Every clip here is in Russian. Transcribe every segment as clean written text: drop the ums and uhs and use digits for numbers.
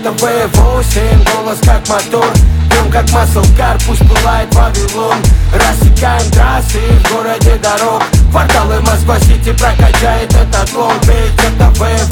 это V8, голос как мотор, дым как маслкар, пусть пылает Вавилон. Рассекаем трассы в городе дорог, кварталы Москва-Сити прокачает этот лонг. Ведь это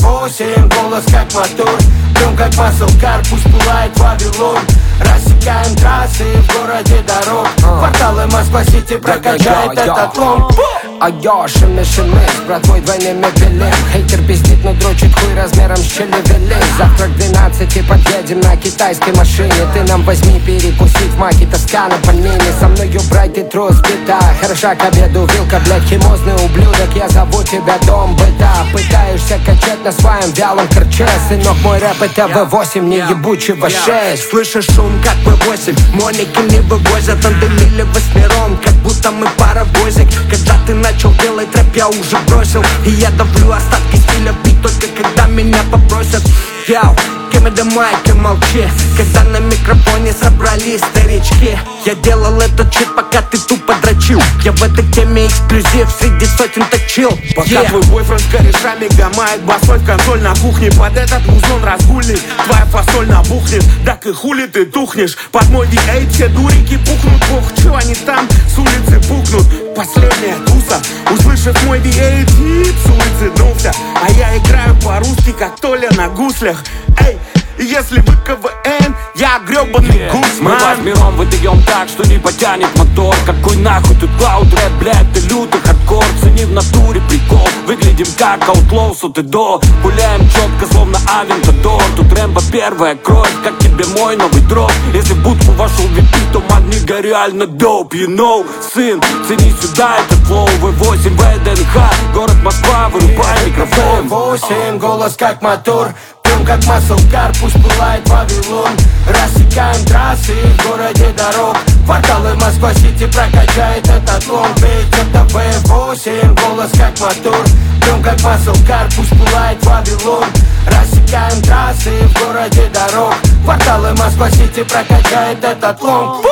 V8, голос как мотор, дым как маслкар, пусть пылает Вавилон. Рассекаем трассы в городе дорог, кварталы Москва-Сити прокачает этот лонг. Айо, шими-шими, с братвой двойными белем. Хейтер пиздит, но дрочит хуй размером с Челевеле. Завтра к 12 подъедем на китайской машине. Ты нам возьми перекусить в маке, тоска на пальмине. Со мною, брать ты трус, беда. Хороша к обеду вилка, блядь, химозный ублюдок. Я зову тебя дом быта. Пытаешься качать на своем вялом корче. Сынок, мой рэп это V8, не ебучий V6. Слышишь шум, как V8, Моники не вывозят. Андемили восьмером, как будто мы паровозик. Когда ты начал делать рэп, я уже бросил. И я давлю остатки стиля бит, только когда меня попросят. Яу, give me the mic и молчи, когда на микрофоне собрались старички. Я делал этот чит, пока ты тупо дрочил. Я в этой теме эксклюзив, среди сотен точил. Пока твой бойфренд с корешами гамает басой в консоль на кухне, под этот музон разгульный твоя фасоль набухнет. Так и хули ты тухнешь, под мой V8 все дурики пухнут. Бог, чё они там с улицы пукнут? Последняя туса, услышав мой V8, тип с улицы днулся. А я играю по-русски, как Толя на гуслях. Эй, если вы КВН, я гребаный гусман. Мы возьмем, выдаем так, что не потянет мотор. Какой нахуй тут клауд рэп, блядь, ты лютый хардкор. Цени в натуре прикол, выглядим как аутлоу с от и до. Гуляем четко, словно Авентадор. Тут Рэмбо первая кровь, как тебе мой новый дроп. Если в будку вошел випи, то маднига реально доп, you know. Сын, цени сюда этот флоу, V8, ВДНХ, город Москва, вырубай микрофон. V8, голос как мотор, дым как маслкар, пусть пылает Вавилон. Рассекаем трассы в городе дорог, кварталы Москва-Сити прокачает этот лонг. Ведь это V8, голос как мотор, дым как маслкар, пусть пылает Вавилон. Рассекаем трассы в городе дорог, кварталы Москва-Сити прокачает этот лонг.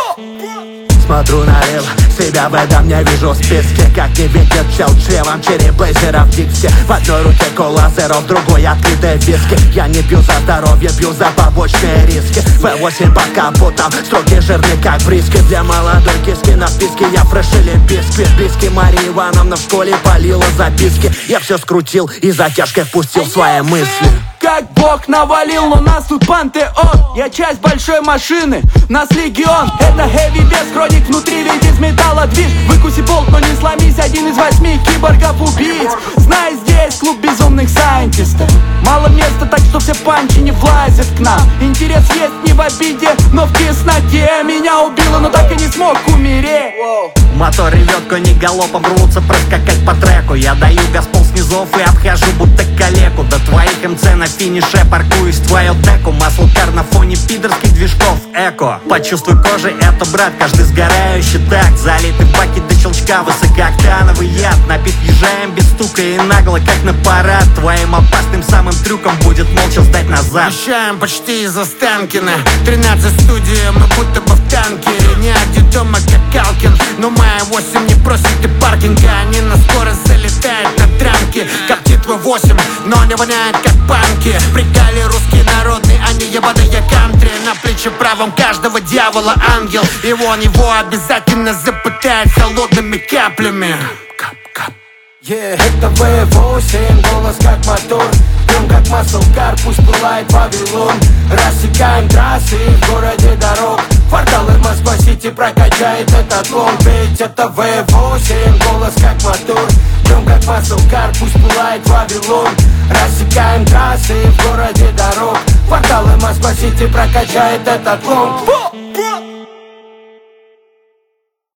Смотрю налево, себя в этом не вижу в списке. Как не ветер чел чревом, черри-блейзера в диксе. В одной руке кола зеро, в другой открытые виски. Я не пью за здоровье, пью за побочные риски. V8 под капотом, строгий жирный как бриски. Для молодой киски на списке я фреш или бисквит. Близкий Мария Ивановна в школе полила записки. Я все скрутил и затяжкой впустил свои мысли. Как Бог навалил, но нас тут пантеон. Я часть большой машины, нас легион. Это heavy без хроник внутри, ведь из металла движ. Выкуси болт, но не сломись, один из 8 киборгов-убийц. Знай, здесь клуб безумных сайентистов. Мало места, так что все панчи не влазят к нам. Интерес есть не в обиде, но в тесноте. Меня убило, но так и не смог умереть. Мотор ревет, кони галопом рвутся проскакать по треку. Я даю газ пол снизов и обхожу будто калеку. До твоих МЦ на финише паркуюсь в твою деку. Маслкар на фоне пидорских движков эко. Почувствуй кожей, это брат, каждый сгорающий так. Залитый в баке до щелчка, высокооктановый яд. Напит въезжаем без стука и нагло, как на парад. Твоим опасным самым трюком будет молча сдать назад. Вещаем почти из Останкина, 13 студии, мы будто бы в танке. Не один дома, как Калкин, но моя 8 не просит и паркинга. Они на скорость залетают на драмки. Коптит V8, но не воняет как панки. Прикали русские народные, они ебаные кантри. На плече правом каждого дьявола ангел. И он его обязательно запытает холодными каплями. Это V8, голос как мотор, дым как маслкар, пусть пылает Вавилон. Рассекаем трассы в городе дорог, кварталы Москва-Сити прокачает этот лонг. Ведь это V8, голос как мотор, дым как маслкар, пусть пылает Вавилон. Рассекаем трассы в городе дорог, кварталы Москва-Сити прокачает этот лонг.